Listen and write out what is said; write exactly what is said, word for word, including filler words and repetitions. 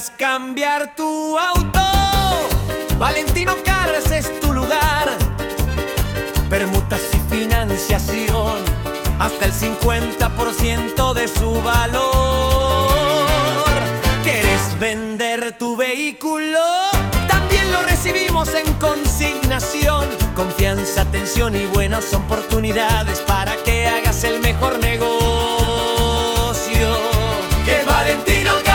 quieras cambiar tu auto, Valentino Cars es tu lugar. Permutas y financiación, hasta el cincuenta por ciento de su valor. ¿Quieres vender tu vehículo? También lo recibimos en consignación. Confianza, atención y buenas oportunidades para que hagas el mejor negocio. Que Valentino Cars